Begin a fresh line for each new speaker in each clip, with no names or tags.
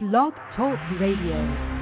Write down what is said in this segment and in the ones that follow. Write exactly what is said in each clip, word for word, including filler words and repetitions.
Blog Talk Radio.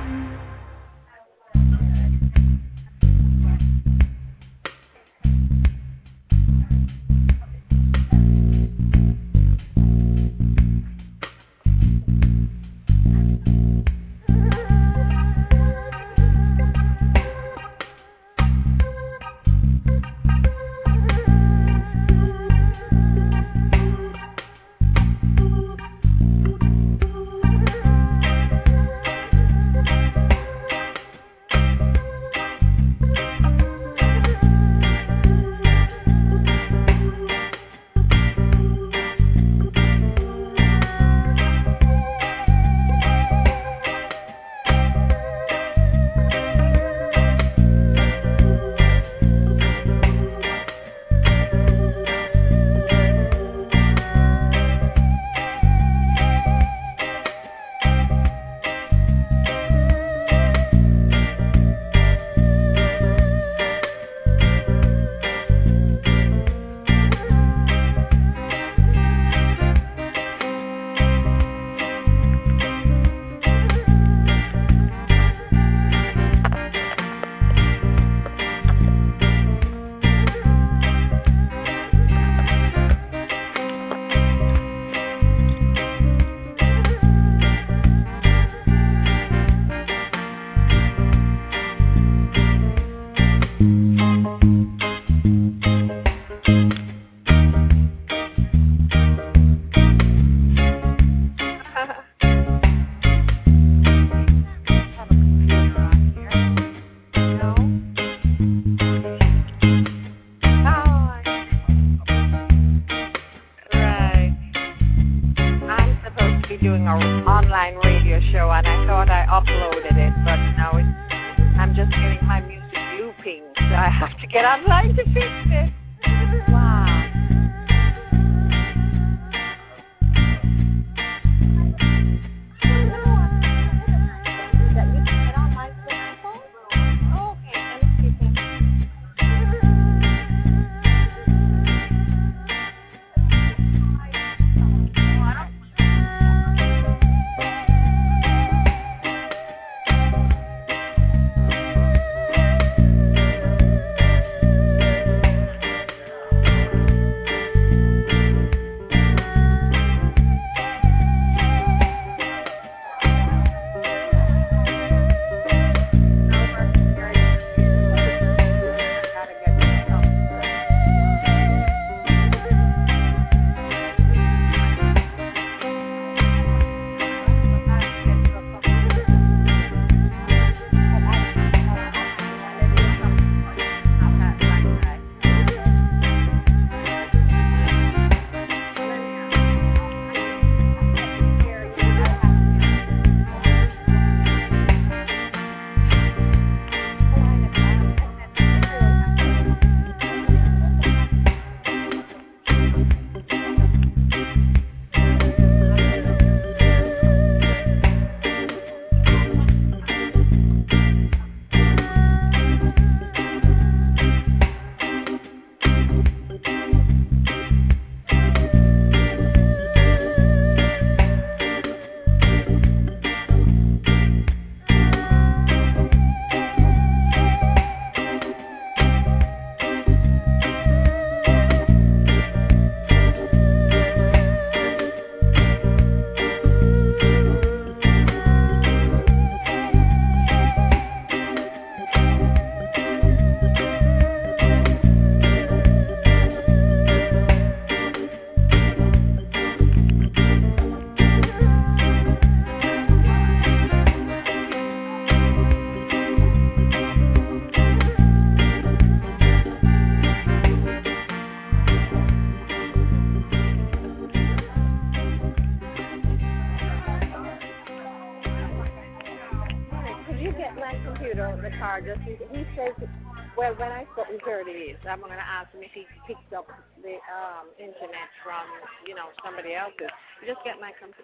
I'm going to ask him if he picked up the um, internet from, you know, somebody else's. You just get my computer.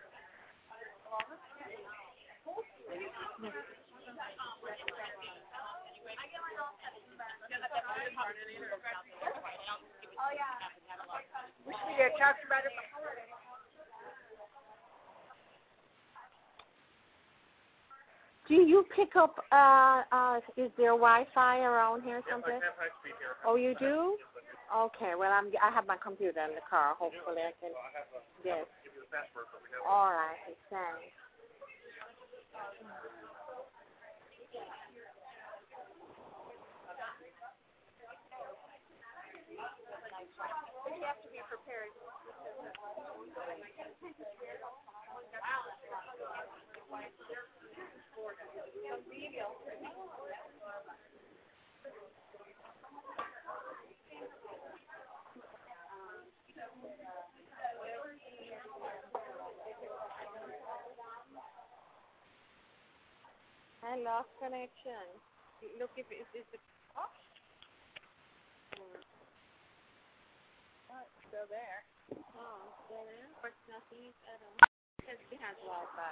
Oh, yeah. We should have talked about it before. Do you pick up, uh, uh, is there Wi-Fi around here someplace?
Yes, I have high speed here.
Oh, you do? Okay, well, I'm, I have my computer in the car. Hopefully I can, yes. All right, thanks. You have to be prepared. I lost connection. Look if it's, it's the oh. Hmm. Oh, it's still there. Oh, it's still there? But nothing. I don't know. Because it has Wi-Fi.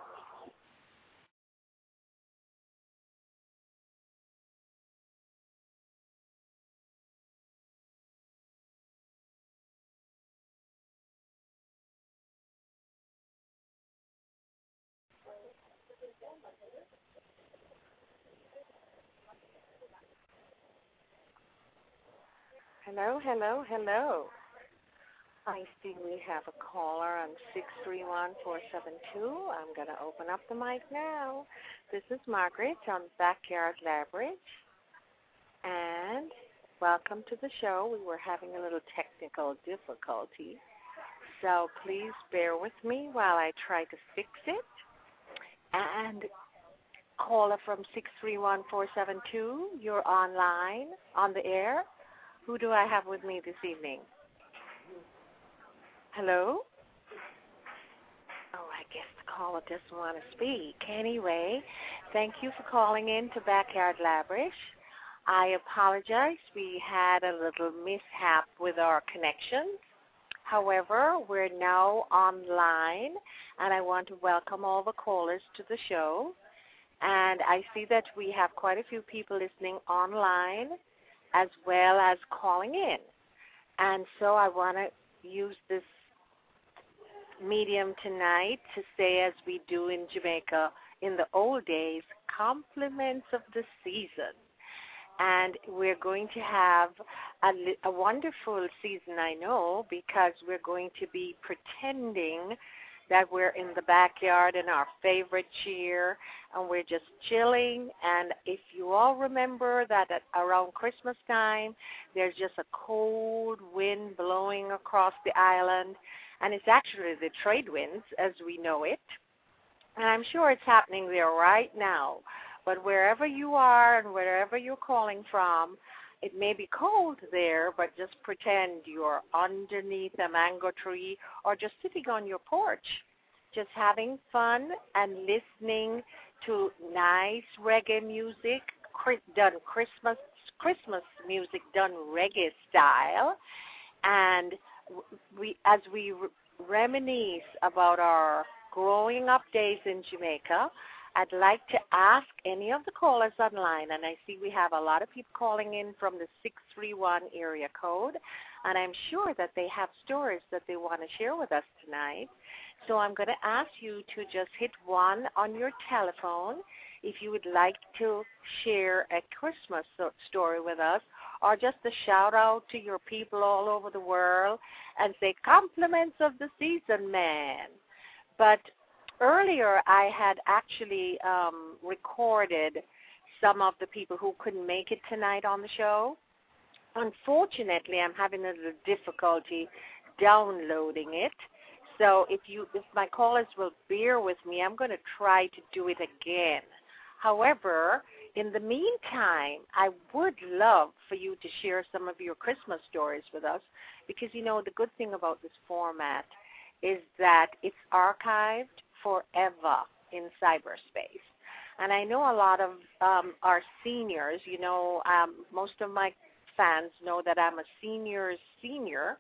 Hello, hello, hello. I see we have a caller on six three one, four seven two. I'm going to open up the mic now. This is Margaret on Backyard Labyrinth. And welcome to the show. We were having a little technical difficulty. So please bear with me while I try to fix it. And caller from six three one, four seven two, you're online, on the air. Who do I have with me this evening? Hello? Oh, I guess the caller doesn't want to speak. Anyway, thank you for calling in to Backyard Labyrinth. I apologize. We had a little mishap with our connections. However, we're now online, and I want to welcome all the callers to the show. And I see that we have quite a few people listening online as well as calling in. And so I want to use this medium tonight to say, as we do in Jamaica in the old days, compliments of the season. And we're going to have a, a wonderful season, I know, because we're going to be pretending that we're in the backyard in our favorite chair and we're just chilling. And if you all remember that at around Christmas time, there's just a cold wind blowing across the island, and it's actually the trade winds as we know it. And I'm sure it's happening there right now. But wherever you are and wherever you're calling from, it may be cold there, but just pretend you're underneath a mango tree or just sitting on your porch, just having fun and listening to nice reggae music, done Christmas Christmas music done reggae style. And we, as we reminisce about our growing up days in Jamaica, I'd like to ask any of the callers online, and I see we have a lot of people calling in from the six three one area code, and I'm sure that they have stories that they want to share with us tonight. So I'm going to ask you to just hit one on your telephone if you would like to share a Christmas story with us, or just a shout out to your people all over the world and say compliments of the season, man. But earlier, I had actually um, recorded some of the people who couldn't make it tonight on the show. Unfortunately, I'm having a little difficulty downloading it. So if you, if my callers will bear with me, I'm going to try to do it again. However, in the meantime, I would love for you to share some of your Christmas stories with us, because, you know, the good thing about this format is that it's archived forever in cyberspace. And I know a lot of um, our seniors, you know, um, most of my fans know that I'm a senior's senior,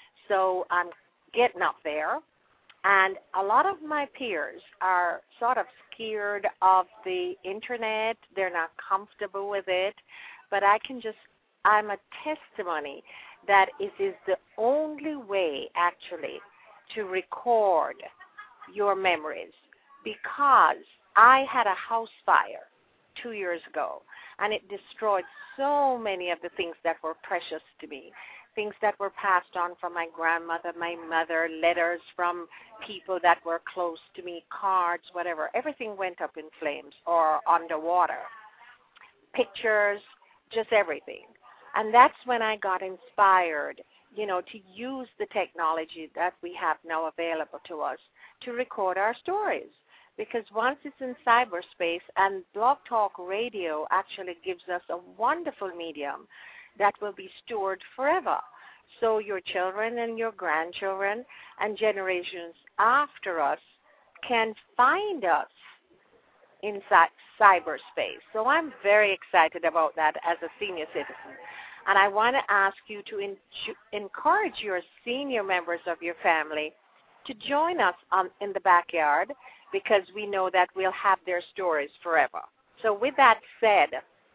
so I'm getting up there. And a lot of my peers are sort of scared of the internet. They're not comfortable with it. But I can just, I'm a testimony that it is the only way, actually, to record your memories, because I had a house fire two years ago, and it destroyed so many of the things that were precious to me, things that were passed on from my grandmother, my mother, letters from people that were close to me, cards, whatever. Everything went up in flames or underwater. Pictures, just everything. And that's when I got inspired, you know, to use the technology that we have now available to us to record our stories. Because once it's in cyberspace, and Blog Talk Radio actually gives us a wonderful medium that will be stored forever. So your children and your grandchildren and generations after us can find us in cyberspace. So I'm very excited about that as a senior citizen. And I want to ask you to in- encourage your senior members of your family to join us on, in the backyard, because we know that we'll have their stories forever. So with that said,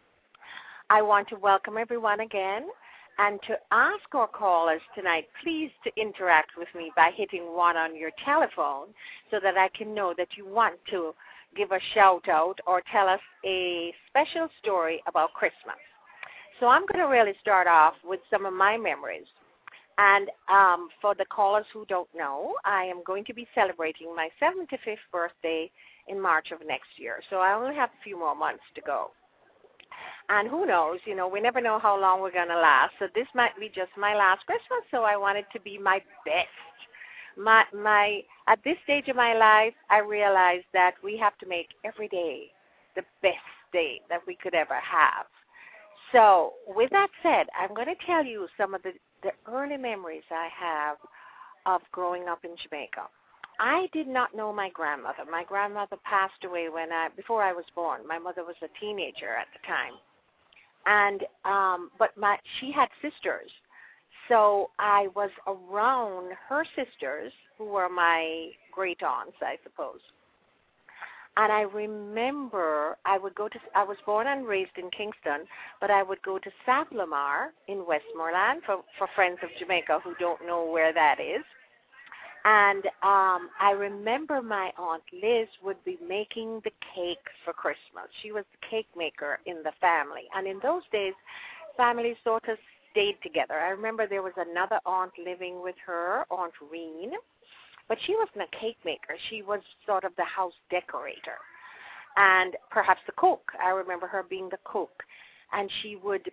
I want to welcome everyone again, and to ask our callers tonight, please to interact with me by hitting one on your telephone so that I can know that you want to give a shout out or tell us a special story about Christmas. So I'm going to really start off with some of my memories. And um, for the callers who don't know, I am going to be celebrating my seventy-fifth birthday in March of next year. So I only have a few more months to go. And who knows, you know, we never know how long we're going to last. So this might be just my last Christmas, so I want it to be my best. My, my, at this stage of my life, I realize that we have to make every day the best day that we could ever have. So with that said, I'm going to tell you some of the, the early memories I have of growing up in Jamaica. I did not know my grandmother. My grandmother passed away when I, before I was born. My mother was a teenager at the time. And um, but my she had sisters. So I was around her sisters, who were my great aunts, I suppose. And I remember I would go to, I was born and raised in Kingston, but I would go to Savlamar in Westmoreland, for, for friends of Jamaica who don't know where that is. And um, I remember my Aunt Liz would be making the cake for Christmas. She was the cake maker in the family. And in those days, families sort of stayed together. I remember there was another aunt living with her, Aunt Reen. But she wasn't a cake maker. She was sort of the house decorator and perhaps the cook. I remember her being the cook. And she would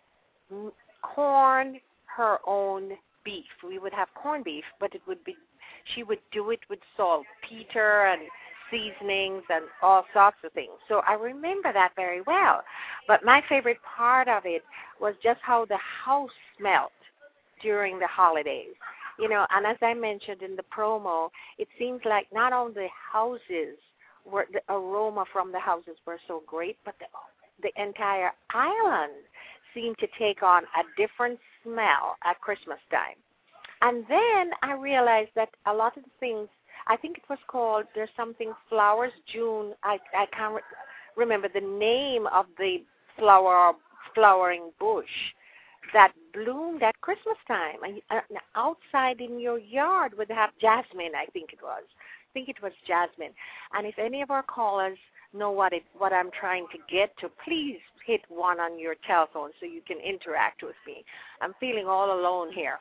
corn her own beef. We would have corned beef, but it would be, she would do it with saltpeter and seasonings and all sorts of things. So I remember that very well. But my favorite part of it was just how the house smelled during the holidays. You know, and as I mentioned in the promo, it seems like not only the houses were, the aroma from the houses were so great, but the, the entire island seemed to take on a different smell at Christmas time. And then I realized that a lot of the things, I think it was called, there's something, Flowers June, I, I can't re- remember the name of the flower, flowering bush that bloomed at Christmas time. And uh, outside in your yard would have jasmine, I think it was. I think it was jasmine. And if any of our callers know what it, what I'm trying to get to, please hit one on your telephone so you can interact with me. I'm feeling all alone here.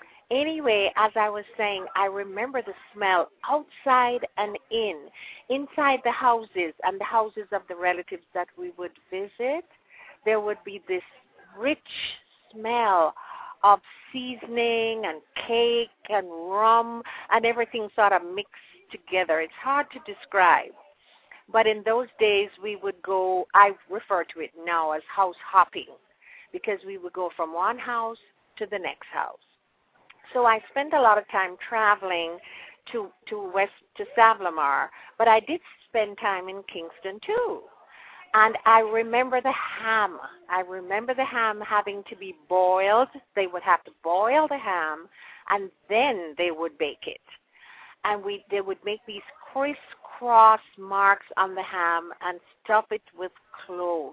Anyway, as I was saying, I remember the smell outside and in, inside the houses and the houses of the relatives that we would visit. There would be this rich smell of seasoning and cake and rum and everything sort of mixed together. It's hard to describe. But in those days, we would go, I refer to it now as house hopping, because we would go from one house to the next house. So I spent a lot of time traveling to, to West, to Savlamar, but I did spend time in Kingston too. And I remember the ham. I remember the ham having to be boiled. They would have to boil the ham, and then they would bake it. And we they would make these crisscross marks on the ham and stuff it with cloves.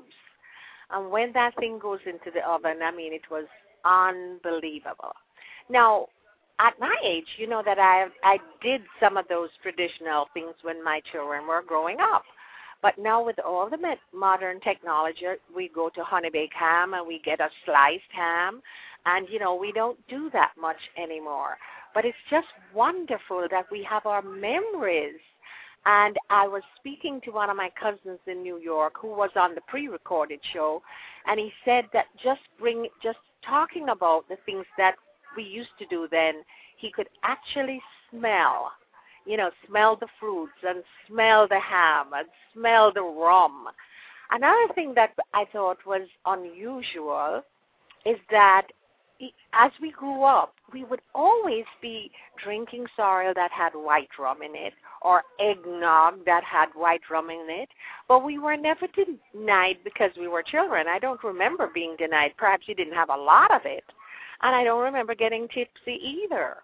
And when that thing goes into the oven, I mean, it was unbelievable. Now, at my age, you know that I I did some of those traditional things when my children were growing up. But now with all the modern technology, we go to honey baked ham and we get a sliced ham. And, you know, we don't do that much anymore. But it's just wonderful that we have our memories. And I was speaking to one of my cousins in New York who was on the pre-recorded show, and he said that just bring, just talking about the things that we used to do then, he could actually smell, you know, smell the fruits and smell the ham and smell the rum. Another thing that I thought was unusual is that as we grew up, we would always be drinking sorrel that had white rum in it or eggnog that had white rum in it, but we were never denied because we were children. I don't remember being denied. Perhaps you didn't have a lot of it, and I don't remember getting tipsy either.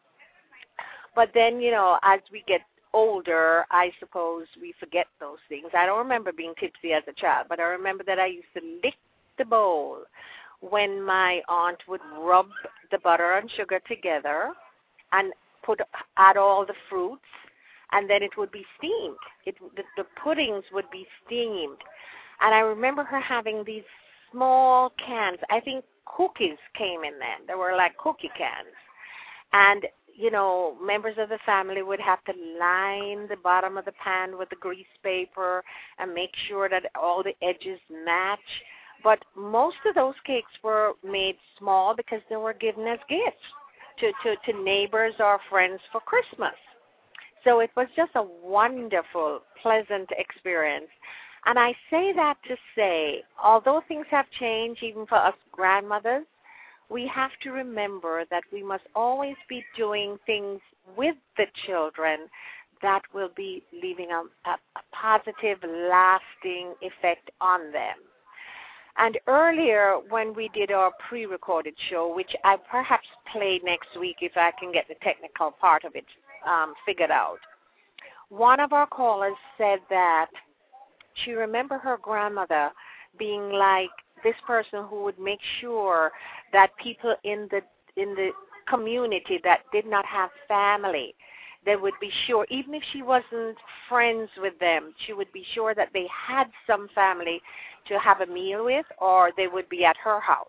But then, you know, as we get older, I suppose we forget those things. I don't remember being tipsy as a child, but I remember that I used to lick the bowl when my aunt would rub the butter and sugar together and put add all the fruits, and then it would be steamed. It, the, the puddings would be steamed. And I remember her having these small cans. I think cookies came in then. There were like cookie cans. And, you know, members of the family would have to line the bottom of the pan with the grease paper and make sure that all the edges match. But most of those cakes were made small because they were given as gifts to, to, to neighbors or friends for Christmas. So it was just a wonderful, pleasant experience. And I say that to say, although things have changed even for us grandmothers, we have to remember that we must always be doing things with the children that will be leaving a, a, a positive, lasting effect on them. And earlier when we did our pre-recorded show, which I perhaps play next week if I can get the technical part of it um, figured out, one of our callers said that she remembered her grandmother being like this person who would make sure that people in the in the community that did not have family, they would be sure, even if she wasn't friends with them, she would be sure that they had some family to have a meal with, or they would be at her house.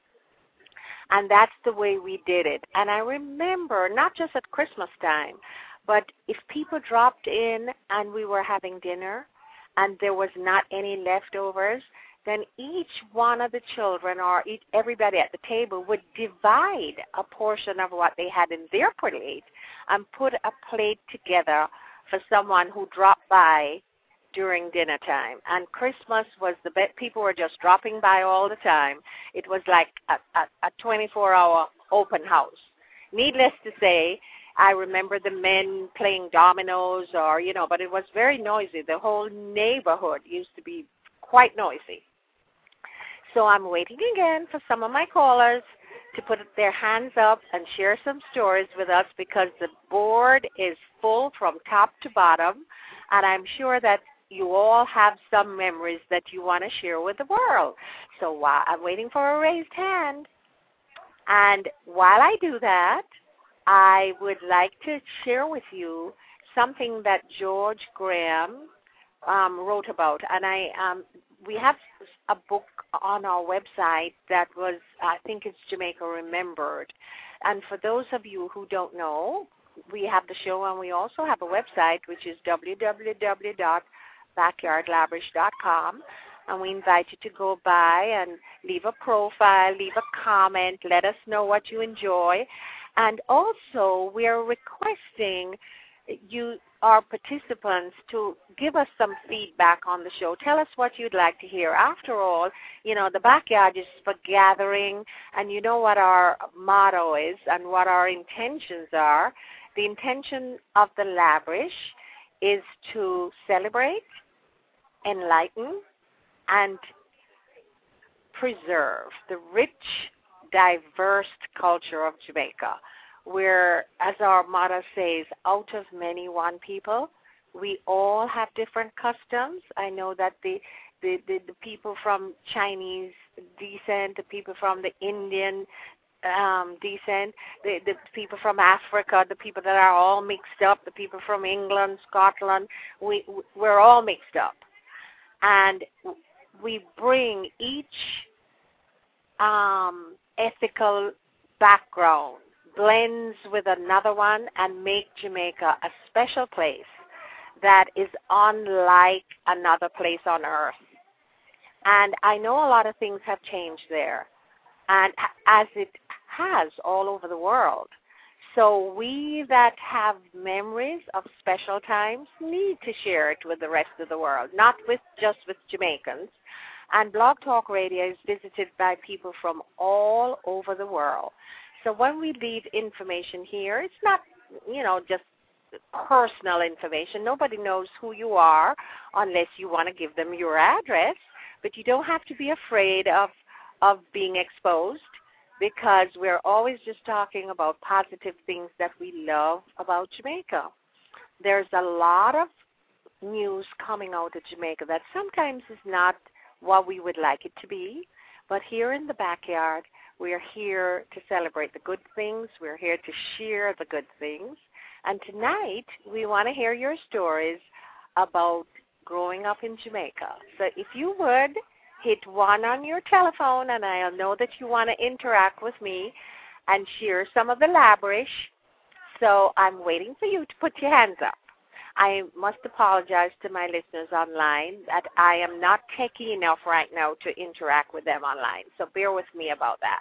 And that's the way we did it. And I remember, not just at Christmas time, but if people dropped in and we were having dinner and there was not any leftovers, then each one of the children or each, everybody at the table would divide a portion of what they had in their plate and put a plate together for someone who dropped by during dinner time. And Christmas was the best. People were just dropping by all the time. It was like a, a, a twenty-four hour open house. Needless to say, I remember the men playing dominoes or, you know, but it was very noisy. The whole neighborhood used to be quite noisy. So I'm waiting again for some of my callers to put their hands up and share some stories with us, because the board is full from top to bottom, and I'm sure that you all have some memories that you want to share with the world. So while I'm waiting for a raised hand, and while I do that, I would like to share with you something that George Graham um, wrote about, and I um, we have a book on our website that was, I think it's Jamaica Remembered. And for those of you who don't know, we have the show and we also have a website, which is w w w dot backyard labrish dot com. And we invite you to go by and leave a profile, leave a comment, let us know what you enjoy. And also, we are requesting you, our participants, to give us some feedback on the show. Tell us what you'd like to hear. After all, you know, the backyard is for gathering, and you know what our motto is and what our intentions are. The intention of the Labrish is to celebrate, enlighten, and preserve the rich, diverse culture of Jamaica, where, as our motto says, out of many, one people. We all have different customs. I know that the, the, the, the people from Chinese descent, the people from the Indian um, descent, the, the people from Africa, the people that are all mixed up, the people from England, Scotland, we, we're all mixed up. and we bring each um, ethical background, blends with another one, and make Jamaica a special place that is unlike another place on earth. And I know a lot of things have changed there, and as it has all over the world. So we that have memories of special times need to share it with the rest of the world, not with just with Jamaicans. And Blog Talk Radio is visited by people from all over the world. So when we leave information here, it's not, you know, just personal information. Nobody knows who you are unless you want to give them your address. But you don't have to be afraid of, of being exposed, because we're always just talking about positive things that we love about Jamaica. There's a lot of news coming out of Jamaica that sometimes is not what we would like it to be, but here in the backyard, we're here to celebrate the good things. We're here to share the good things. And tonight, we want to hear your stories about growing up in Jamaica. So if you would, hit one on your telephone, and I'll know that you want to interact with me and share some of the labrish. So I'm waiting for you to put your hands up. I must apologize to my listeners online that I am not techy enough right now to interact with them online. So bear with me about that.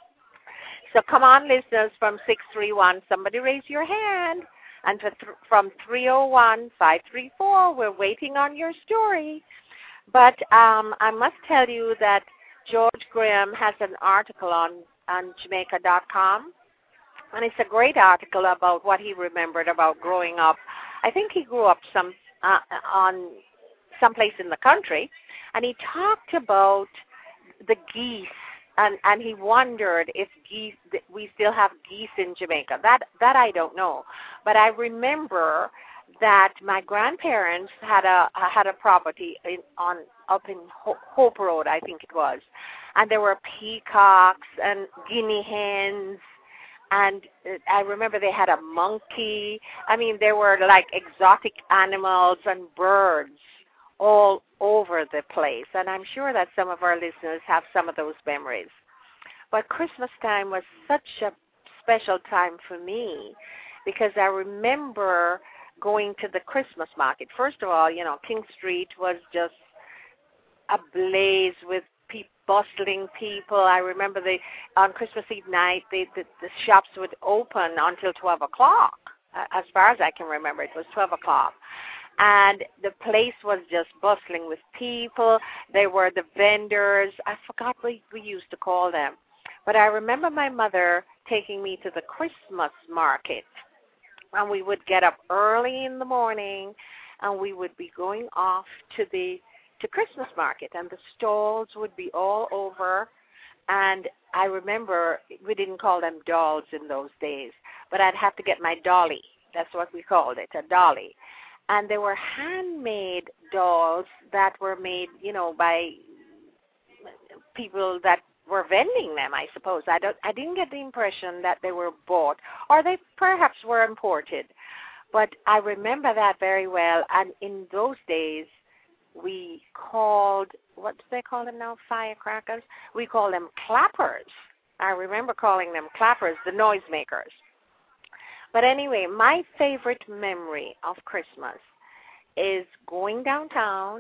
So come on, listeners, from six three one, somebody raise your hand. And for th- from three oh one, five three four, we're waiting on your story. But um, I must tell you that George Graham has an article on, on Jamaica dot com, and it's a great article about what he remembered about growing up. I think he grew up some uh, on someplace in the country, and he talked about the geese, and, and he wondered if geese, we still have geese in Jamaica. That that I don't know, but I remember that my grandparents had a had a property in, on up in Hope Road, I think it was, and there were peacocks and guinea hens, and I remember they had a monkey. I mean, there were like exotic animals and birds all over the place, and I'm sure that some of our listeners have some of those memories. But Christmas time was such a special time for me, because I remember going to the Christmas market. First of all, you know, King Street was just ablaze with pe- bustling people. I remember they, on Christmas Eve night, they, the, the shops would open until twelve o'clock. As far as I can remember, it was twelve o'clock. And the place was just bustling with people. They were the vendors. I forgot what we used to call them. But I remember my mother taking me to the Christmas market. And we would get up early in the morning, and we would be going off to the to Christmas market, and the stalls would be all over. And I remember we didn't call them dolls in those days, but I'd have to get my dolly. That's what we called it, a dolly. And there were handmade dolls that were made, you know, by people that were vending them, I suppose. I don't. I didn't get the impression that they were bought, or they perhaps were imported. But I remember that very well. And in those days, we called, what do they call them now, firecrackers? We call them clappers. I remember calling them clappers, the noisemakers. But anyway, my favorite memory of Christmas is going downtown,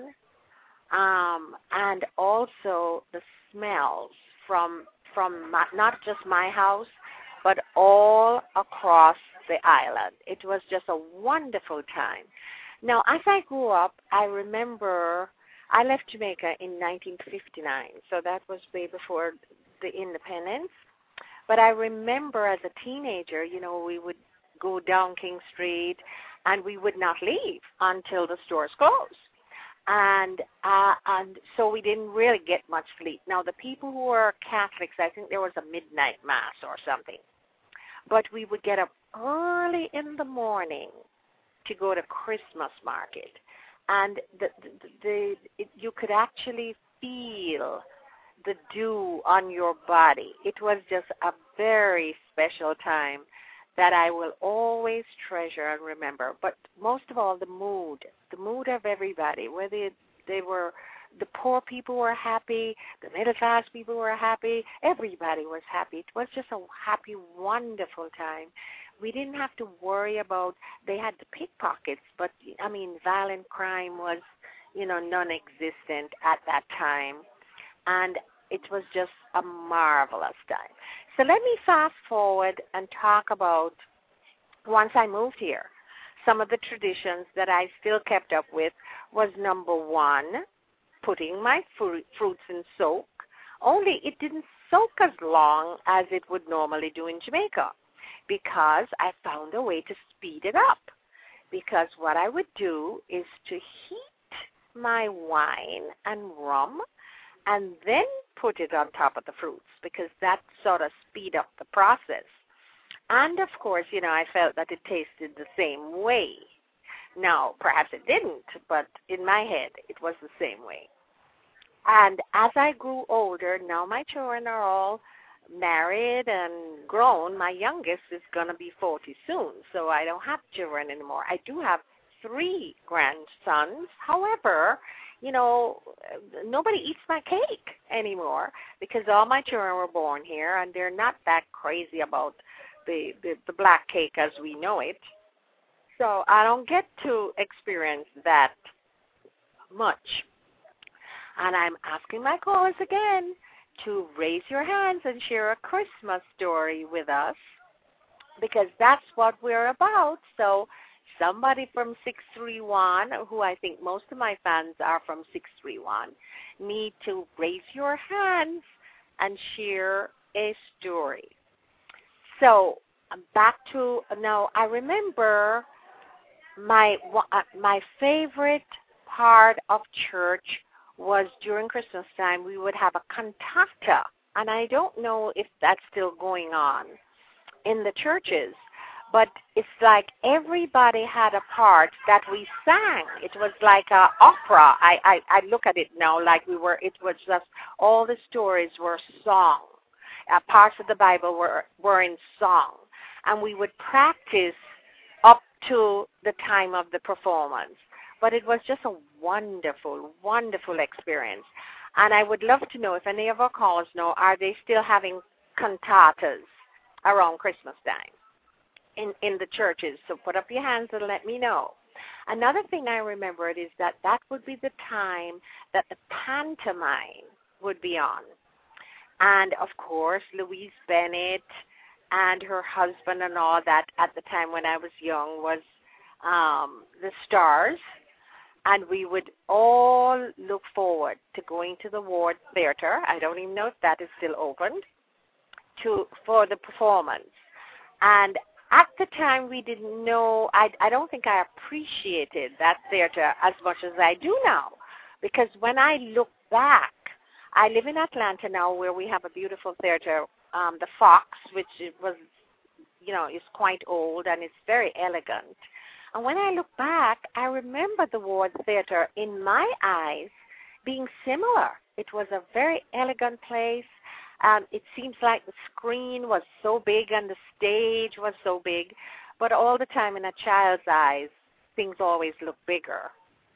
um, and also the smells from from my, not just my house, but all across the island. It was just a wonderful time. Now, as I grew up, I remember I left Jamaica in nineteen fifty-nine, so that was way before the independence. But I remember as a teenager, you know, we would go down King Street, and we would not leave until the stores closed. And uh, and so we didn't really get much sleep. Now, the people who were Catholics, I think there was a midnight mass or something. But we would get up early in the morning to go to Christmas market. And the, the, the it, you could actually feel the dew on your body. It was just a very special time that I will always treasure and remember. But most of all, the mood, the mood of everybody, whether they were The poor people were happy. The middle class people were happy. Everybody was happy. It was just a happy, wonderful time. We didn't have to worry about, they had the pickpockets, but, I mean, violent crime was, you know, non-existent at that time. And it was just a marvelous time. So let me fast forward and talk about, once I moved here, some of the traditions that I still kept up with was, number one, putting my fruit, fruits in soak, only it didn't soak as long as it would normally do in Jamaica, because I found a way to speed it up. Because what I would do is to heat my wine and rum and then put it on top of the fruits, because that sort of speed up the process. And, of course, you know, I felt that it tasted the same way. Now, perhaps it didn't, but in my head, it was the same way. And as I grew older, now my children are all married and grown. My youngest is going to be forty soon, so I don't have children anymore. I do have three grandsons. However, you know, nobody eats my cake anymore because all my children were born here, and they're not that crazy about the, the, the black cake as we know it. So I don't get to experience that much. And I'm asking my callers again to raise your hands and share a Christmas story with us, because that's what we're about. So somebody from six three one, who I think most of my fans are from six three one, need to raise your hands and share a story. So back to, now I remember my my favorite part of church was during Christmas time. We would have a cantata, and I don't know if that's still going on in the churches, but it's like everybody had a part that we sang. It was like an opera. I, I, I look at it now like we were, it was just, all the stories were song. Uh, parts of the Bible were, were in song, and we would practice up to the time of the performance. But it was just a wonderful, wonderful experience. And I would love to know if any of our callers know, are they still having cantatas around Christmas time in, in the churches? So put up your hands and let me know. Another thing I remembered is that that would be the time that the pantomime would be on. And, of course, Louise Bennett and her husband and all that at the time when I was young was um, the stars. And we would all look forward to going to the Ward Theater. I don't even know if that is still open, to for the performance. And at the time, we didn't know, I, I don't think I appreciated that theater as much as I do now. Because when I look back, I live in Atlanta now, where we have a beautiful theater, um, the Fox, which was, you know, is quite old and it's very elegant. And when I look back, I remember the Ward Theater, in my eyes, being similar. It was a very elegant place. Um, it seems like the screen was so big and the stage was so big. But all the time in a child's eyes, things always look bigger.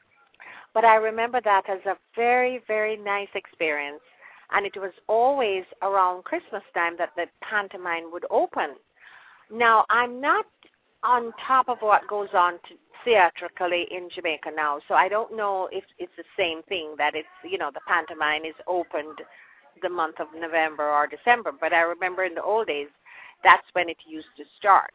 But I remember that as a very, very nice experience. And it was always around Christmas time that the pantomime would open. Now, I'm not on top of what goes on to theatrically in Jamaica now, so I don't know if it's the same thing, that it's, you know, the pantomime is opened the month of November or December, but I remember in the old days, that's when it used to start.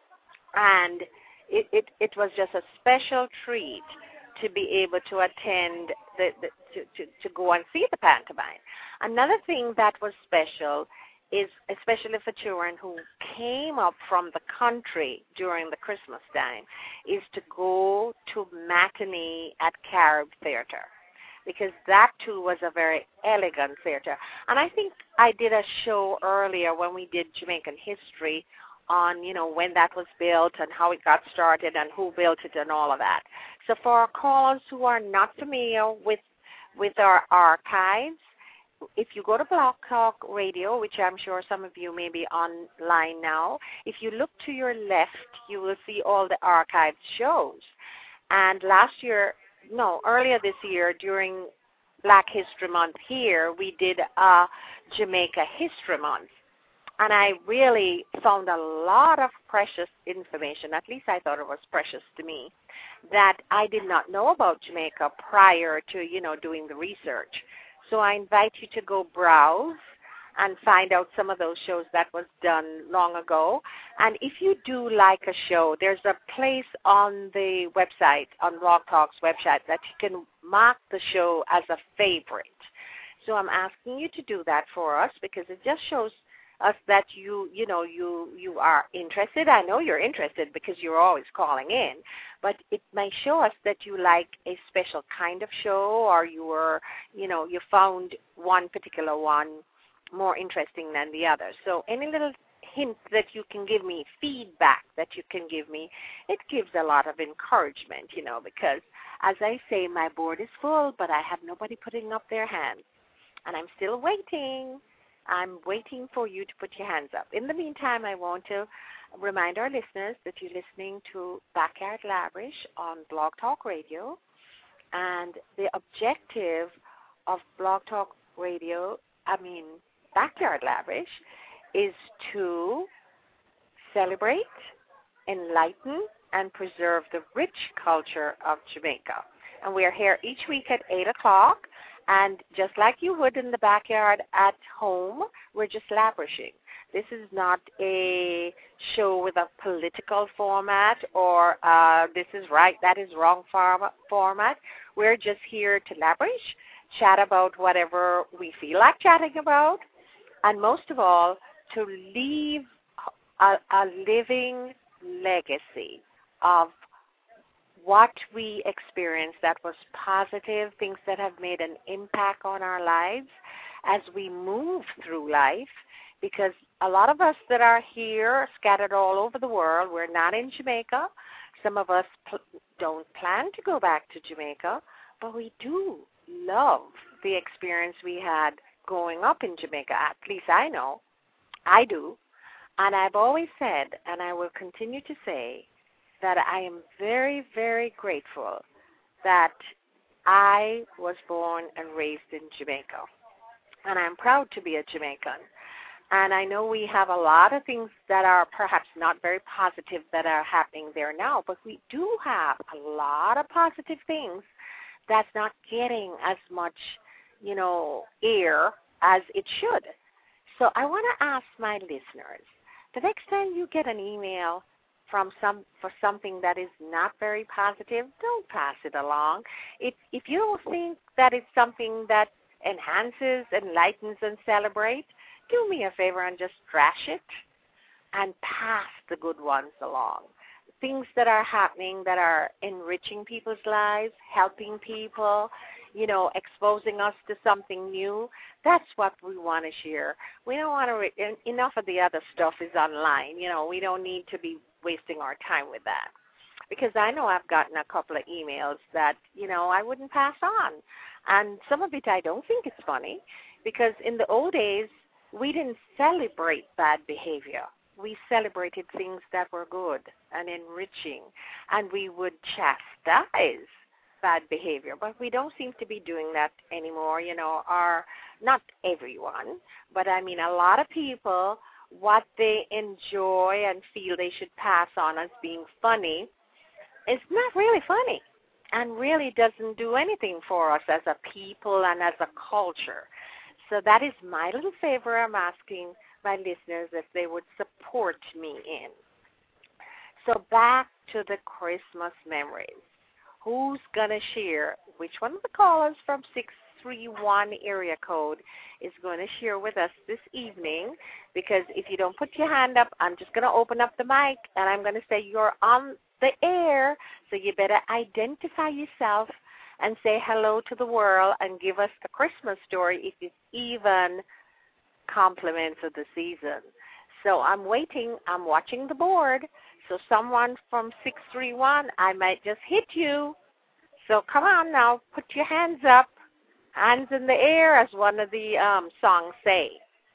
And it, it, it was just a special treat to be able to attend, the, the to, to, to go and see the pantomime. Another thing that was special is, especially for children who came up from the country during the Christmas time, is to go to matinee at Carib Theater, because that too was a very elegant theater. And I think I did a show earlier when we did Jamaican history on, you know, when that was built and how it got started and who built it and all of that. So for our callers who are not familiar with with our archives, if you go to Blog Talk Radio, which I'm sure some of you may be online now, if you look to your left, you will see all the archived shows. And last year, no, earlier this year, during Black History Month here, we did a Jamaica History Month. And I really found a lot of precious information, at least I thought it was precious to me, that I did not know about Jamaica prior to, you know, doing the research. So I invite you to go browse and find out some of those shows that was done long ago. And if you do like a show, there's a place on the website, on Blog Talk's website, that you can mark the show as a favorite. So I'm asking you to do that for us because it just shows us that you, you know, you, you are interested. I know you're interested because you're always calling in, but it may show us that you like a special kind of show or you were, you know, you found one particular one more interesting than the other. So any little hint that you can give me, feedback that you can give me, it gives a lot of encouragement, you know, because as I say, my board is full, but I have nobody putting up their hands. And I'm still waiting. I'm waiting for you to put your hands up. In the meantime, I want to remind our listeners that you're listening to Backyard Lavish on Blog Talk Radio. And the objective of Blog Talk Radio, I mean, Backyard Lavish, is to celebrate, enlighten, and preserve the rich culture of Jamaica. And we are here each week at eight o'clock. And just like you would in the backyard at home, we're just lavishing. This is not a show with a political format or uh, this is right, that is wrong format. We're just here to lavish, chat about whatever we feel like chatting about, and most of all, to leave a, a living legacy of what we experienced that was positive, things that have made an impact on our lives as we move through life, because a lot of us that are here, scattered all over the world, we're not in Jamaica. Some of us pl- don't plan to go back to Jamaica, but we do love the experience we had growing up in Jamaica. At least I know. I do. And I've always said, and I will continue to say, that I am very, very grateful that I was born and raised in Jamaica. And I'm proud to be a Jamaican. And I know we have a lot of things that are perhaps not very positive that are happening there now, but we do have a lot of positive things that's not getting as much, you know, air as it should. So I want to ask my listeners, the next time you get an email from some for something that is not very positive, don't pass it along. If if you don't think that it's something that enhances, enlightens, and celebrates, do me a favor and just trash it and pass the good ones along. Things that are happening that are enriching people's lives, helping people, you know, exposing us to something new, that's what we want to share. We don't want to, re- enough of the other stuff is online. You know, we don't need to be wasting our time with that. Because I know I've gotten a couple of emails that, you know, I wouldn't pass on. And some of it I don't think it's funny, because in the old days, we didn't celebrate bad behavior. We celebrated things that were good and enriching, and we would chastise bad behavior. But we don't seem to be doing that anymore, you know, or not everyone, but I mean a lot of people, what they enjoy and feel they should pass on as being funny is not really funny and really doesn't do anything for us as a people and as a culture. So that is my little favor I'm asking my listeners if they would support me in. So back to the Christmas memories. Who's going to share? Which one of the callers from six three one area code is going to share with us this evening? Because if you don't put your hand up, I'm just going to open up the mic and I'm going to say you're on the air, so you better identify yourself and say hello to the world and give us a Christmas story if it's even compliments of the season. So I'm waiting. I'm watching the board. So someone from six three one, I might just hit you. So come on now, put your hands up, hands in the air, as one of the um, songs say.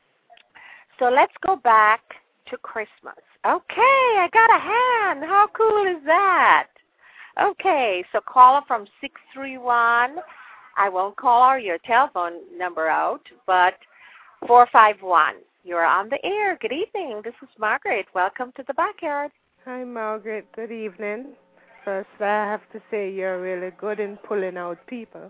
So let's go back to Christmas. Okay, I got a hand. How cool is that? Okay, so caller from six three one, I won't call our, your telephone number out, but four five one. You're on the air. Good evening. This is Margaret. Welcome to the backyard.
Hi, Margaret. Good evening. First, I have to say you're really good in pulling out people.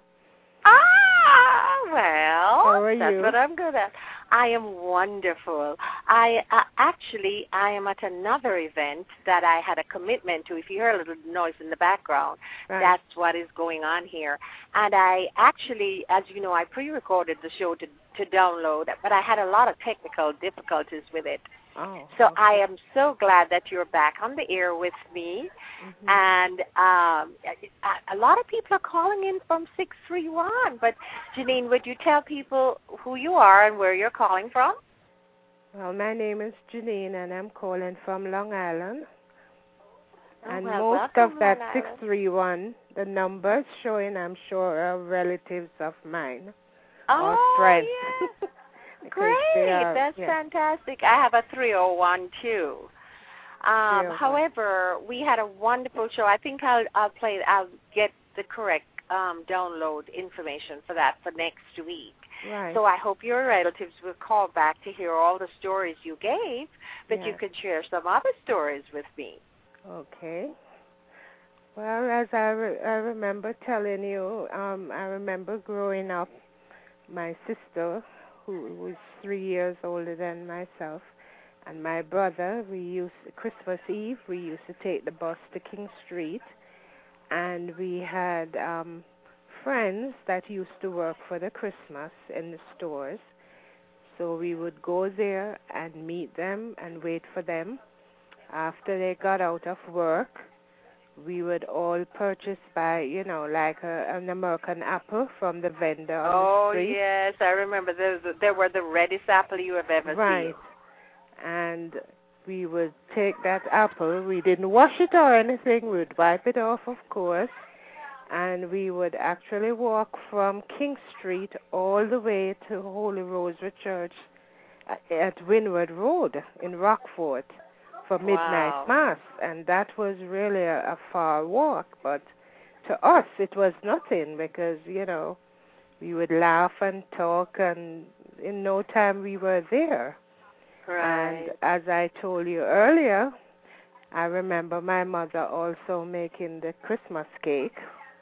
Ah, well,
How are
that's
you?
what I'm good at. I am wonderful. I uh, actually, I am at another event that I had a commitment to. If you hear a little noise in the background,
Right.
that's what is going on here. And I actually, as you know, I pre-recorded the show to, to download, but I had a lot of technical difficulties with it.
Oh,
so
okay.
I am so glad that you're back on the air with me.
Mm-hmm.
And um, a, a lot of people are calling in from six three one. But, Janine, would you tell people who you are and where you're calling from?
Well, my name is Janine, and I'm calling from Long Island.
Oh,
and
well,
most
welcome,
of that
Long
six
Island.
three one, the numbers showing, I'm sure, are relatives of mine
Oh,
or friends.
yeah.
Because
Great.
are,
That's
yeah.
fantastic. I have a three oh one, too. Um,
three oh one.
however, we had a wonderful show. I think I'll, I'll play, I'll get the correct um, download information for that for next week.
Right.
So I hope your relatives will call back to hear all the stories you gave, but
yes.
you can share some other stories with me.
Okay. Well, as I, re- I remember telling you, um, I remember growing up, my sister, who was three years older than myself, and my brother, we used, Christmas Eve, we used to take the bus to King Street, and we had um, friends that used to work for the Christmas in the stores. So we would go there and meet them and wait for them. After they got out of work, we would all purchase by, you know, like a, an American apple from the vendor on
oh,
the street.
yes, I remember. Those, they were the reddest apple you have ever
right.
seen.
And we would take that apple. We didn't wash it or anything. We would wipe it off, of course. And we would actually walk from King Street all the way to Holy Rosary Church at Windward Road in Rockford for midnight
wow.
mass. And that was really a, a far walk. But to us, it was nothing because, you know, we would laugh and talk, and in no time we were there.
Right.
And as I told you earlier, I remember my mother also making the Christmas cake,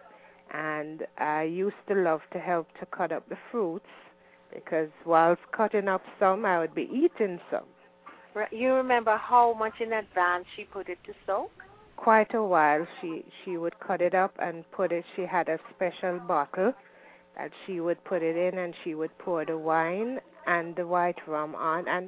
and I used to love to help to cut up the fruits because whilst cutting up some, I would be eating some.
You remember how much in advance she put it to soak?
Quite a while. She she would cut it up and put it, she had a special bottle that she would put it in, and she would pour the wine and the white rum on, and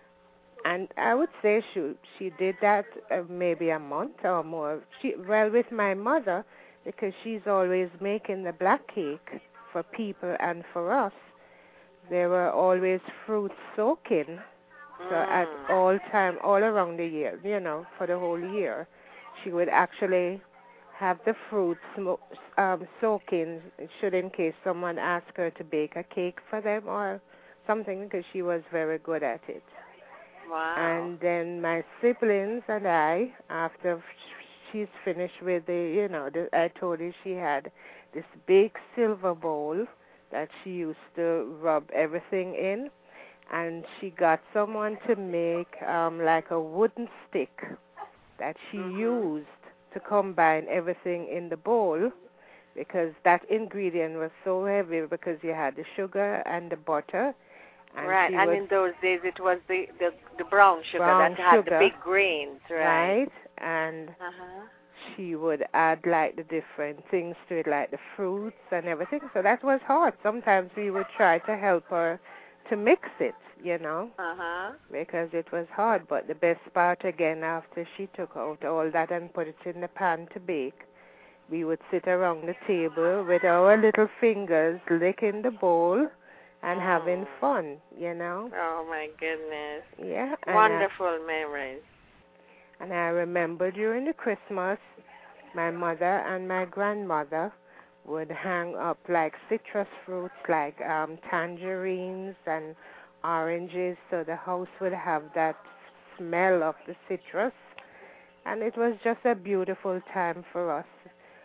And I would say she she did that uh, maybe a month or more. She well with my mother, because she's always making the black cake for people and for us. There were always fruits soaking, so
Mm.
at all time, all around the year, you know, for the whole year, she would actually have the fruits um, soaking, should in case someone asked her to bake a cake for them or something, because she was very good at it.
Wow.
And then my siblings and I, after she's finished with the, you know, the, I told you she had this big silver bowl that she used to rub everything in, and she got someone to make um, like a wooden stick that she
mm-hmm.
used to combine everything in the bowl, because that ingredient was so heavy because you had the sugar and the butter. And
right, and in those days it was the, the, the brown sugar
brown
that had
sugar,
the big grains, right?
Right, and
uh-huh.
she would add like the different things to it, like the fruits and everything. So that was hard. Sometimes we would try to help her to mix it, you know,
uh-huh.
because it was hard. But the best part, again, after she took out all that and put it in the pan to bake, we would sit around the table with our little fingers licking the bowl and
mm.
having fun, you know.
Oh, my goodness.
Yeah.
Wonderful I, memories.
And I remember during the Christmas, my mother and my grandmother would hang up like citrus fruits, like um, tangerines and oranges, so the house would have that smell of the citrus. And it was just a beautiful time for us.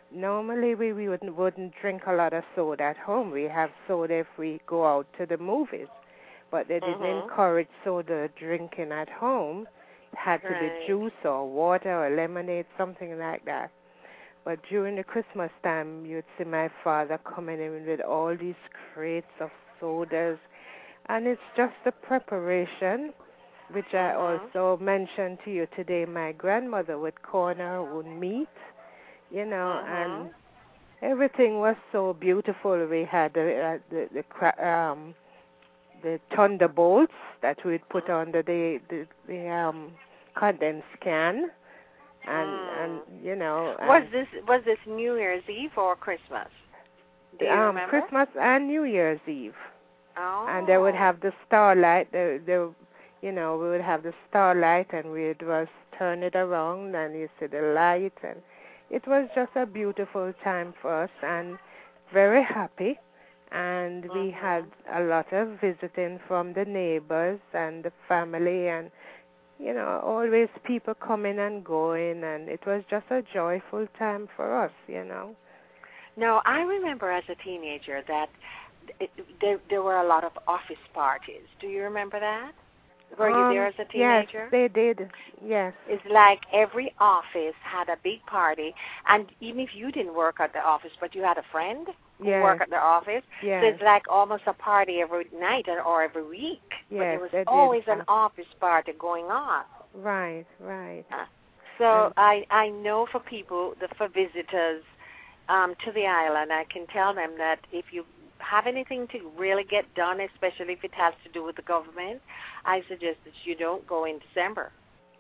normally we, we wouldn't, wouldn't drink a lot of soda at home. We have soda if we go out to the movies. But they didn't
mm-hmm.
encourage soda drinking at home. It had to
Right.
be juice or water or lemonade, something like that. But during the Christmas time, you'd see my father coming in with all these crates of sodas. And it's just the preparation, which
mm-hmm.
I also mentioned to you today. My grandmother would corn her own meat, you know,
mm-hmm.
and everything was so beautiful. We had the, uh, the, the cra- um, the thunderbolts that we'd put under the the, the um, condensed can, and
mm.
and you know.
Was this was this New Year's Eve or Christmas? Do you
um,
remember?
Christmas and New Year's Eve.
Oh.
And they would have the starlight. The the you know we would have the starlight, and we'd was turn it around, and you see the light, and it was just a beautiful time for us, and very happy. And we
mm-hmm.
had a lot of visiting from the neighbors and the family, and you know, always people coming and going, and it was just a joyful time for us, you know.
No, I remember as a teenager that it, there there were a lot of office parties. Do you remember that? Were
um,
you there as a teenager?
Yes, they did. Yes.
It's like every office had a big party, and even if you didn't work at the office, but you had a friend who
yes.
worked at the office,
yes.
so it's like almost a party every night or every week.
Yes,
but there was always an office party going on.
Right, right.
Uh, so and I I know for people, the, for visitors um, to the island, I can tell them that if you have anything to really get done, especially if it has to do with the government, I suggest that you don't go in December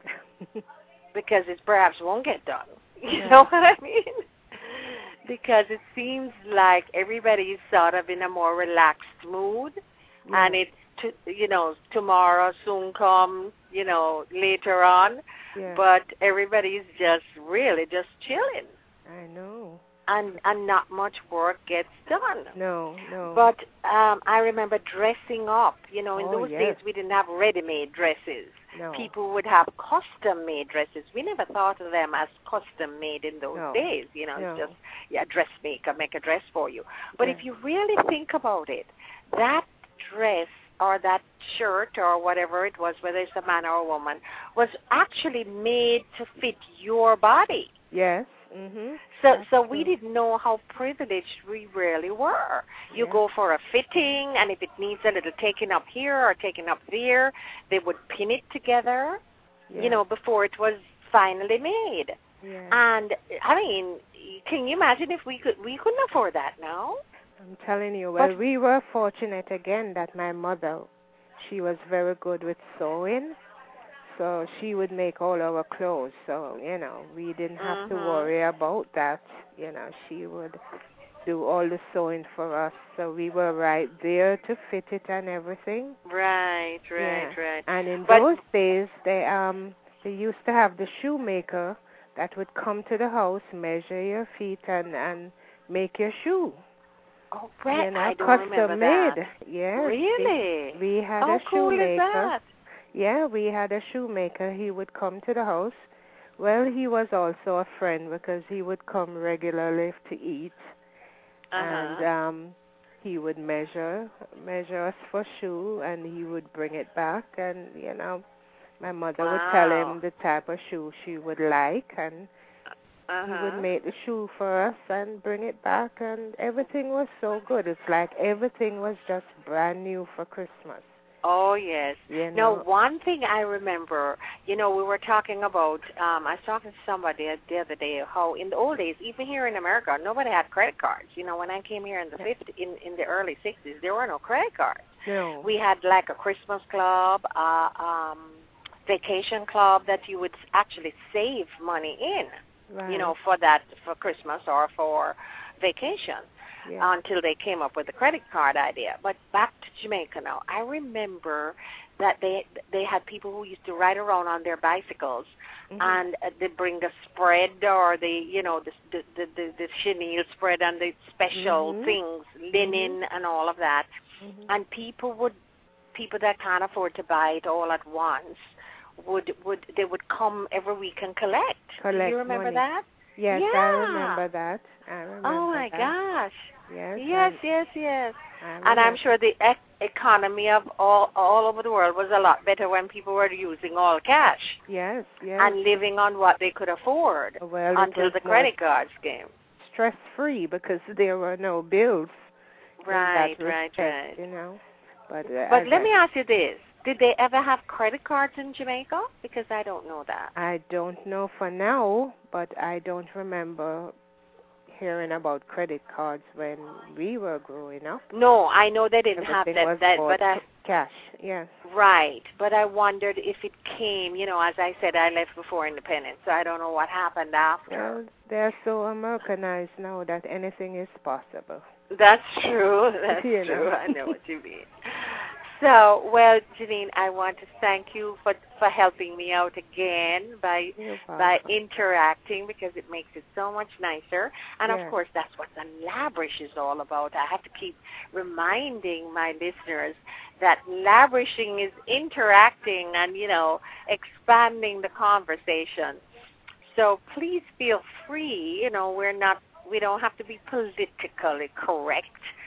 because it perhaps won't get done. You
yeah.
know what I mean? Because it seems like everybody is sort of in a more relaxed mood,
yeah.
and it's, to, you know, tomorrow soon come, you know, later on,
yeah.
but everybody's just really just chilling.
I know.
And, and not much work gets done.
No, no.
But um, I remember dressing up. You know, in
oh,
those
yes.
days we didn't have ready-made dresses.
No.
People would have custom-made dresses. We never thought of them as custom-made in those
no.
days. You know,
no.
it's just, yeah, dressmaker, make a dress for you. But
yeah.
if you really think about it, that dress or that shirt or whatever it was, whether it's a man or a woman, was actually made to fit your body.
Yes. Mm-hmm.
So
That's
so
true.
we didn't know how privileged we really were. You
yeah.
go for a fitting, and if it needs a little taking up here or taking up there, they would pin it together,
yeah.
you know, before it was finally made.
Yeah.
And, I mean, can you imagine if we could, we couldn't afford that now?
I'm telling you, well,
but,
we were fortunate again that my mother, she was very good with sewing. So she would make all our clothes. So, you know, we didn't have
mm-hmm.
to worry about that. You know, she would do all the sewing for us. So we were right there to fit it and everything.
Right, right,
yeah.
right.
And in
but,
those days, they um they used to have the shoemaker that would come to the house, measure your feet, and, and make your shoe.
Oh, right.
You know,
I don't
custom
remember
made.
that.
Yes.
Really?
We, we had
How
a
cool
shoemaker.
Is that?
Yeah, we had a shoemaker. He would come to the house. Well, he was also a friend because he would come regularly to eat.
Uh-huh.
And um, he would measure measure us for shoe, and he would bring it back. And, you know, my mother
wow.
would tell him the type of shoe she would like, and
uh-huh.
he would make the shoe for us and bring it back, and everything was so good. It's like everything was just brand new for Christmas.
Oh, yes.
You know?
Now, one thing I remember, you know, we were talking about, um, I was talking to somebody the other day, how in the old days, even here in America, nobody had credit cards. You know, when I came here in the fifties, in, in the early sixties, there were no credit cards.
No.
We had like a Christmas club, uh, um, vacation club that you would actually save money in,
right.
you know, for that, for Christmas or for vacation.
Yeah.
Until they came up with the credit card idea. But back to Jamaica now. I remember that they they had people who used to ride around on their bicycles, mm-hmm. and uh, they bring the spread or the you know the the the, the, the chenille spread and the special
mm-hmm.
things, linen
mm-hmm.
and all of that.
Mm-hmm.
And people would people that can't afford to buy it all at once would would they would come every week and collect.
Collect
Do you remember
money.
that?
Yes,
Yeah.
I remember that. I remember
Oh my
that.
gosh.
Yes.
Yes,
and
yes, yes.
I
And I'm
remember.
sure the ec- economy of all all over the world was a lot better when people were using all cash
Yes, yes.
and living on what they could afford
Well, it
until
was
the
more
credit cards came.
stress-free because there were no bills in
Right,
that
right,
respect,
right.
you know. But uh,
But
as
let
I,
me ask you this. Did they ever have credit cards in Jamaica? Because I don't know that.
I don't know for now, but I don't remember hearing about credit cards when we were growing up.
No, I know they didn't have
Everything
that,
was
that
bought
but I
c- cash. Yes.
right. But I wondered if it came, you know, as I said, I left before independence, so I don't know what happened after.
Well, they're so Americanized now that anything is possible.
That's true. That's
You
true.
know.
I know what you mean. So, well, Janine, I want to thank you for for helping me out again by
You're
by
welcome.
interacting because it makes it so much nicer. And
Yes.
of course, that's what the Labrish is all about. I have to keep reminding my listeners that Labrishing is interacting and, you know, expanding the conversation. So please feel free. You know, we're not, we don't have to be politically correct.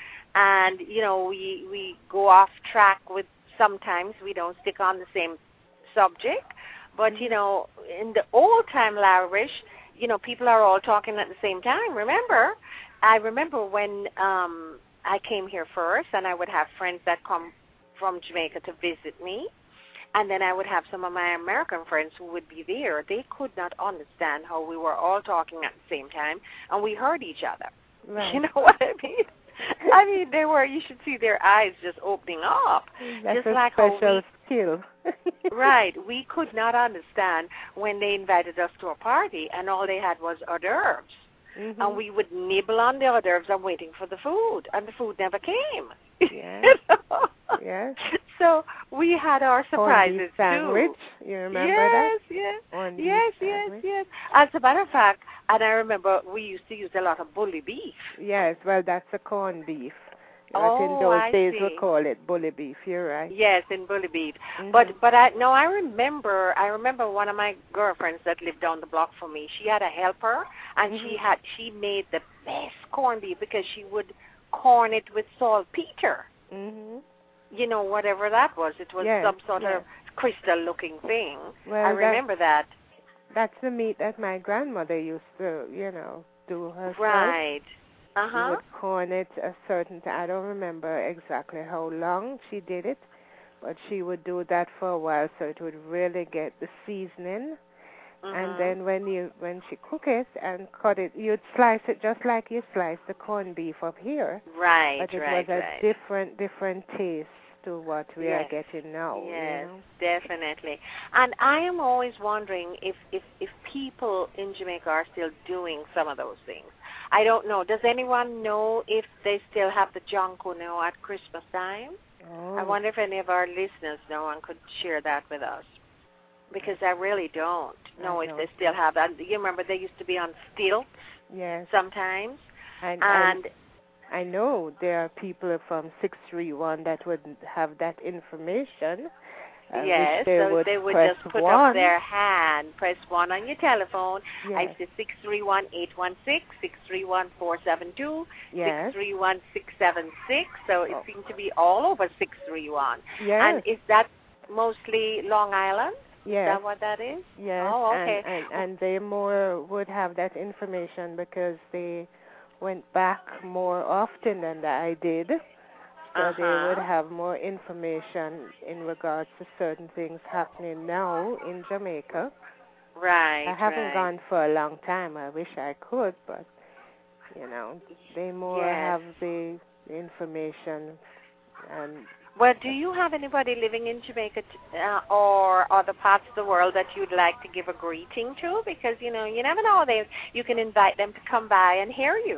And, you know, we, we go off track with, sometimes we don't stick on the same subject. But, you know, in the old time Labrish, you know, people are all talking at the same time. Remember, I remember when um, I came here first, and I would have friends that come from Jamaica to visit me. And then I would have some of my American friends who would be there. They could not understand how we were all talking at the same time, and we heard each other.
Right.
You know what I mean? I mean, they were, you should see their eyes just opening up.
That's
just
a
like how
special
we,
skill.
right, we could not understand when they invited us to a party and all they had was hors d'oeuvres.
Mm-hmm.
And we would nibble on the hors d'oeuvres and waiting for the food, and the food never came.
Yes.
You know?
Yes.
So we had our surprises
Corned beef sandwich.
too.
You remember
yes,
that?
Yes,
Corned beef
yes, yes,
sandwich.
yes. As a matter of fact, and I remember we used to use a lot of bully beef.
Yes, well, that's a corned beef. But
Oh,
in those
I
days
see.
we call it bully beef. You're right.
Yes, in bully beef.
Mm-hmm.
But but I no, I remember I remember one of my girlfriends that lived down the block from me. She had a helper, and
Mm-hmm.
she had she made the best corned beef because she would corn it with saltpeter.
Mm-hmm.
You know, whatever that was. It was
Yes,
some sort
yes.
of crystal-looking thing.
Well,
I remember that.
That's the meat that my grandmother used to, you know, do herself.
Right.
She
Uh-huh.
would corn it a certain time. I don't remember exactly how long she did it, but she would do that for a while so it would really get the seasoning.
Mhm.
And then when you when she cook it and cut it, you'd slice it just like you slice the corned beef up here.
Right,
But it
right,
was a
right.
different different taste to what we
Yes.
are getting now.
Yes,
You know?
definitely. And I am always wondering if, if, if people in Jamaica are still doing some of those things. I don't know. Does anyone know if they still have the jonkuno at Christmas time?
Oh.
I wonder if any of our listeners know and could share that with us. Because I really don't know
I
if
don't.
they still have that. You remember they used to be on stilts
Yes.
sometimes.
And,
And
I know there are people from six three one that would have that information. I
yes,
wish they
so
would
they would
press
just put
one.
up their hand, press one on your telephone. I
Yes.
say six three one, eight one six, six three one, four seven two,
Yes.
six three one, six seven six. So it
Oh.
seems to be all over six three one.
Yes.
And is that mostly Long Island?
Yes.
Is that what that is?
Yes.
Oh, okay.
And, and, and they more would have that information because they went back more often than that I did. So
Uh-huh.
they would have more information in regards to certain things happening now in Jamaica.
Right,
I haven't
right.
gone for a long time. I wish I could, but, you know, they more
Yes.
have the information. And
Well, do you have anybody living in Jamaica t- uh, or other parts of the world that you'd like to give a greeting to? Because, you know, you never know. They, you can invite them to come by and hear you.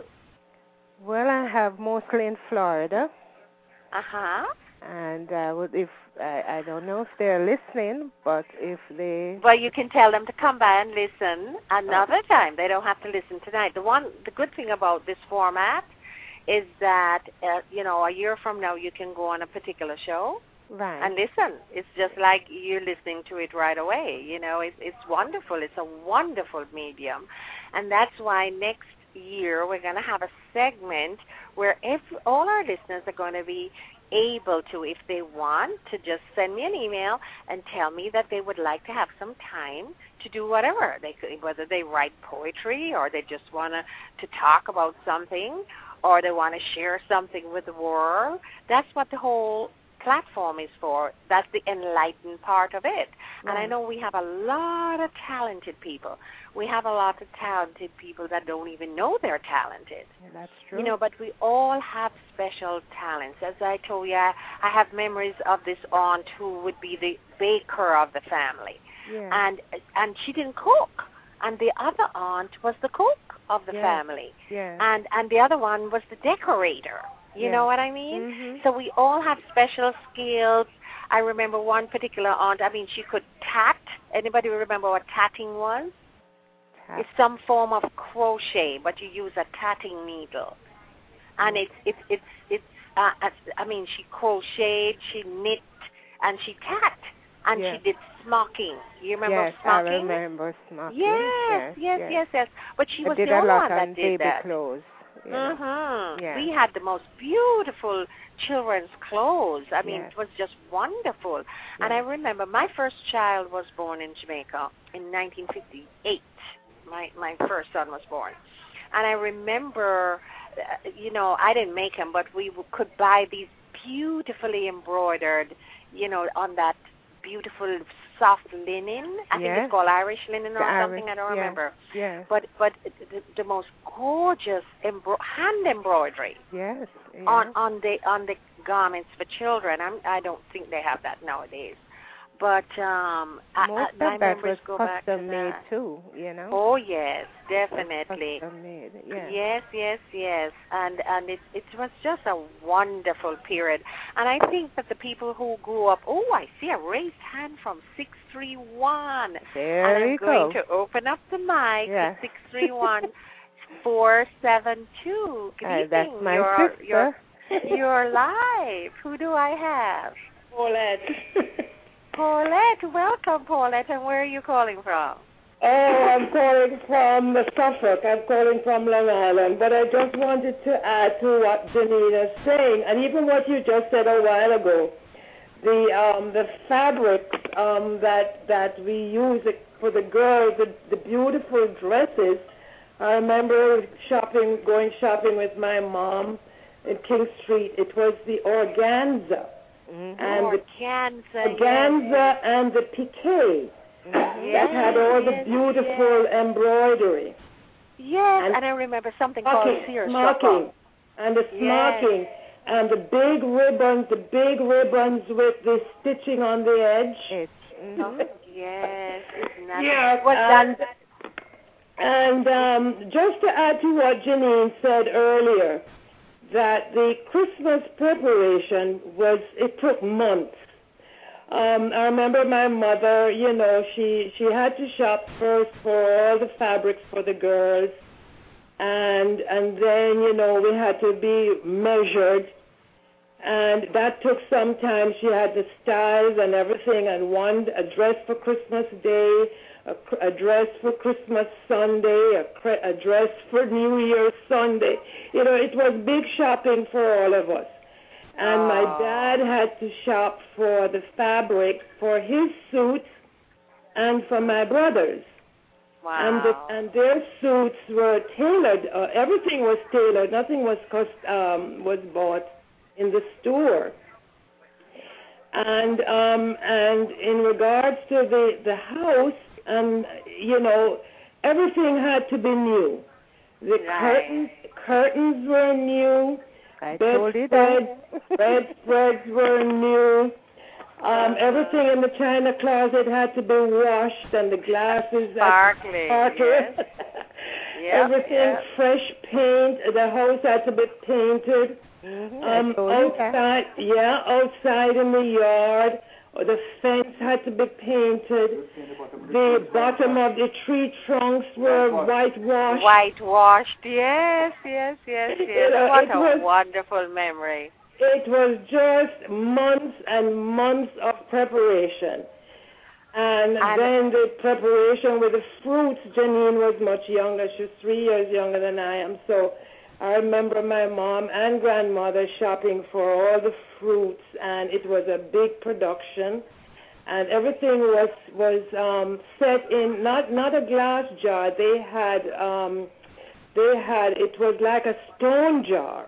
well, I have mostly in Florida.
Uh-huh.
And uh, would if I, I don't know if they're listening, but if they
Well, you can tell them to come by and listen another time. They don't have to listen tonight. The one, the good thing about this format is that, uh, you know, a year from now you can go on a particular show,
Right.
and listen. It's just like you're listening to it right away. You know, it's it's wonderful. It's a wonderful medium, and that's why next year we're going to have a segment where every, all our listeners are going to be able to, if they want, to just send me an email and tell me that they would like to have some time to do whatever. They could, whether they write poetry or they just want to to talk about something or they want to share something with the world. That's what the whole platform is for. That's the enlightened part of it.
Right.
And I know we have a lot of talented people. We have a lot of talented people that don't even know they're talented.
Yeah, that's true.
You know, but we all have special talents. As I told you, I, I have memories of this aunt who would be the baker of the family.
Yeah.
And and she didn't cook. And the other aunt was the cook of the
yeah.
family.
Yeah.
And and the other one was the decorator. You
yeah.
know what I mean?
Mm-hmm.
So we all have special skills. I remember one particular aunt, I mean, she could tat. Anybody remember what tatting was?
Tat.
It's some form of crochet, but you use a tatting needle. And it's, it's, it's, it's uh, I mean, she crocheted, she knit, and she tat. And
yes.
she did smocking. You remember
yes,
smocking?
I remember smocking.
Yes, yes, yes,
yes.
yes, yes. But she
I
was
did
the
a
only
lot
one
on
that did
baby
that.
clothes. You know.
Mm-hmm.
Yeah.
We had the most beautiful children's clothes. I mean,
yes.
it was just wonderful.
Yes.
And I remember my first child was born in Jamaica in nineteen fifty-eight. My my first son was born. And I remember, uh, you know, I didn't make him, but we w- could buy these beautifully embroidered, you know, on that beautiful soft linen. I
yes.
think it's called Irish linen or
the
something.
Irish,
I don't
yes.
remember.
Yes.
But but the, the most gorgeous embro- hand embroidery
yes. yes.
on on the on the garments for children. I'm, I don't think they have that nowadays. But um,
most
I, I,
of that was
go back
custom
to
made
that.
too. You know.
Oh yes, definitely.
Custom made. Yes.
Yes, yes, yes. And and it it was just a wonderful period. And I think that the people who grew up. Oh, I see a raised hand from six three one.
There
and I'm
you
going
go.
to open up the mic
yeah.
to six three one four seven two. Good
uh,
evening.
That's my
you're,
sister.
You're, you're live. Who do I have?
Paulette.
Paulette. Welcome, Paulette. And where are you calling from?
Oh, I'm calling from Suffolk. I'm calling from Long Island. But I just wanted to add to what Janine is saying, and even what you just said a while ago. The um, the fabrics um, that that we use for the girls, the, the beautiful dresses. I remember shopping, going shopping with my mom in King Street. It was the organza.
Mm-hmm.
And
organza,
the organza
yes.
and the piqué
mm-hmm.
that had all the
yes,
beautiful
yes.
embroidery.
Yes,
and,
and I remember something
smocking,
called seersucker.
Smocking, and the smocking,
yes.
and the big ribbons, the big ribbons with the stitching on the edge.
It's, mm-hmm.
oh, yes, isn't that
yeah,
was
and,
that?
and um, just to add to what Janine said earlier, that the Christmas preparation was, it took months. Um, I remember my mother, you know, she, she had to shop first for all the fabrics for the girls, and and then, you know, we had to be measured, and that took some time. She had the styles and everything, and one, a dress for Christmas Day, a, a dress for Christmas Sunday, a, a dress for New Year's Sunday. You know, it was big shopping for all of us. And
oh.
my dad had to shop for the fabric for his suits and for my brothers.
Wow.
And, the, and their suits were tailored. Uh, everything was tailored. Nothing was cost, um, was bought in the store. And um, and in regards to the, the house, and you know, everything had to be new. The
right.
curtains curtains were new.
I
bed
told you
spreads,
that.
bed spreads were new. Um, everything in the china closet had to be washed, and the glasses
sparkly.
Sparkly.
Yes. yep,
Everything
yep.
fresh paint. The house had to be painted.
Mm-hmm.
Um, outside, yeah, outside in the yard, the fence had to be painted. The bottom of the tree trunks were whitewashed.
Whitewashed, yes, yes, yes, yes.
You know,
what
it
a
was,
wonderful memory.
it was just months and months of preparation. And, and then the preparation with the fruits. Janine was much younger. She's three years younger than I am. So I remember my mom and grandmother shopping for all the fruits, and it was a big production. And everything was was um, set in not not a glass jar. They had um, they had it was like a stone jar.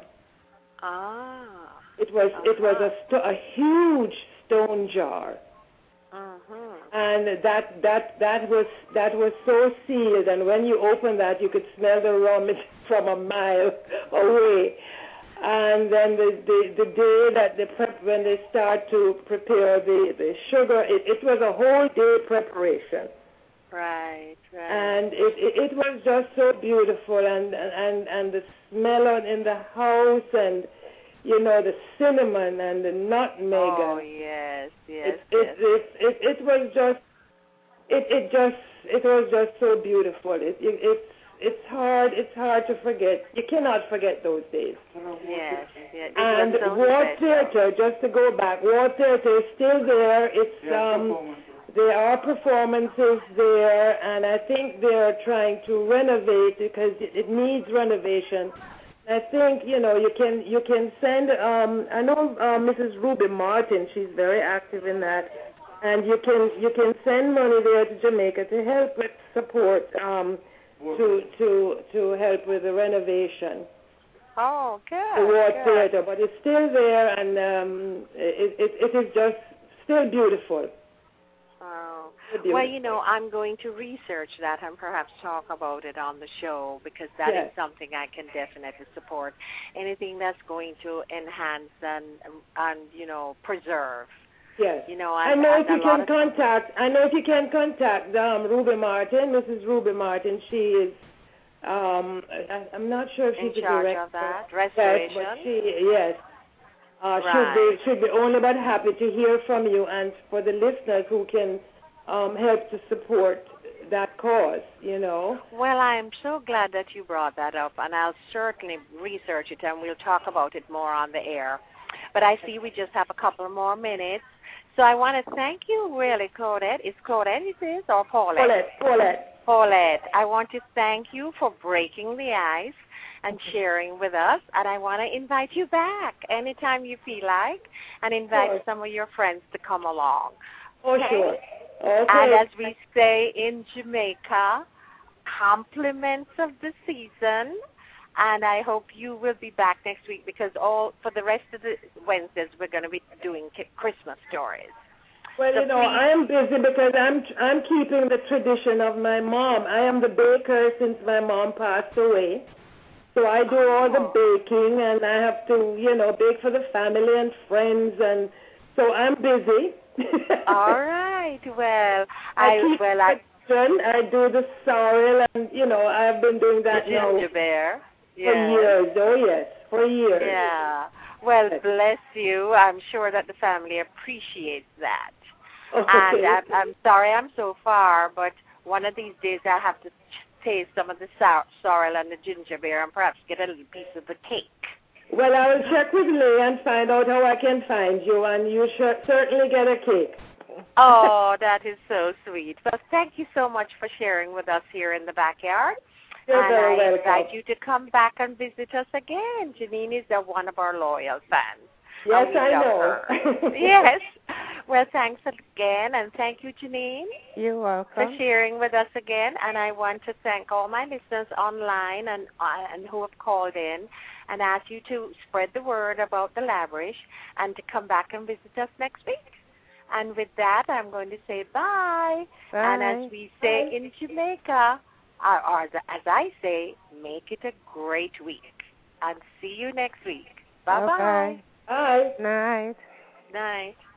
Ah.
It was uh-huh. it was a sto- a huge stone jar.
Uh-huh.
And that that that was that was so sealed, and when you opened that, you could smell the rum from a mile away. And then the the, the day that they prep, when they start to prepare the, the sugar, it, it was a whole day preparation.
Right, right.
And it, it it was just so beautiful, and and and the smell in the house, and you know, the cinnamon and the nutmeg.
Oh yes, yes.
It it,
yes.
it, it, it, it was just it, it just it was just so beautiful. It, it it's it's hard it's hard to forget. You cannot forget those days.
Yes, yes.
And
so
War Theatre, just to go back, War Theatre is still there. It's um there are performances there, and I think they're trying to renovate because it, it needs renovation. I think, you know, you can you can send, um, I know uh, Missus Ruby Martin, she's very active in that, and you can you can send money there to Jamaica to help with support, um, to to to help with the renovation.
Oh, good.
The War
good.
Theatre, but it's still there, and um, it, it it is just still beautiful.
Oh. Well, you know, I'm going to research that and perhaps talk about it on the show, because that
yes.
is something I can definitely support. Anything that's going to enhance and, and you know, preserve.
Yes.
You know,
I, I know if you can contact, I know if you can contact um, Ruby Martin, Missus Ruby Martin. She is, um, I, I'm not sure if she's
in
the
charge
director.
of that restoration.
Yes, but she, yes. Uh,
right.
should be should be only but happy to hear from you, and for the listeners who can um, help to support that cause, you know.
Well, I'm so glad that you brought that up, and I'll certainly research it, and we'll talk about it more on the air. But I see we just have a couple more minutes, so I want to thank you, really, Claudette. Is Claudette it is, or Paulette?
Paulette, Paulette.
Paulette, I want to thank you for breaking the ice and sharing with us, and I want to invite you back anytime you feel like, and invite
sure.
some of your friends to come along.
Oh,
okay?
sure. Okay.
And as we say in Jamaica, compliments of the season, and I hope you will be back next week, because all for the rest of the Wednesdays we're going to be doing Christmas stories.
Well,
so
you know,
please,
I am busy because I'm I'm keeping the tradition of my mom. I am the baker since my mom passed away. So I do all the baking, and I have to, you know, bake for the family and friends, and so I'm busy.
All right. Well,
I,
I
keep
well I,
I do the sorrel, and you know, I've been doing that
the
now
ginger beer.
for
Yes.
years. Oh yes, for years.
Yeah. Well, bless you. I'm sure that the family appreciates that.
Okay.
And I'm, I'm sorry I'm so far, but one of these days I have to taste some of the sour, sorrel and the ginger beer, and perhaps get a little piece of the cake.
Well, I will check with Leigh and find out how I can find you, and you should certainly get a cake.
Oh, that is so sweet. Well, thank you so much for sharing with us here in the backyard.
You're
and
very
I
welcome.
invite you to come back and visit us again. Janine is a, one of our loyal fans.
Yes,
I
know.
Yes. Well, thanks again, and thank you, Janine.
You're welcome.
For sharing with us again. And I want to thank all my listeners online and uh, and who have called in, and ask you to spread the word about the Labrish and to come back and visit us next week. And with that, I'm going to say bye.
Bye.
And as we say in Jamaica, or, or as I say, make it a great week. And see you next week. Bye-bye.
Okay.
Bye.
Night.
Night.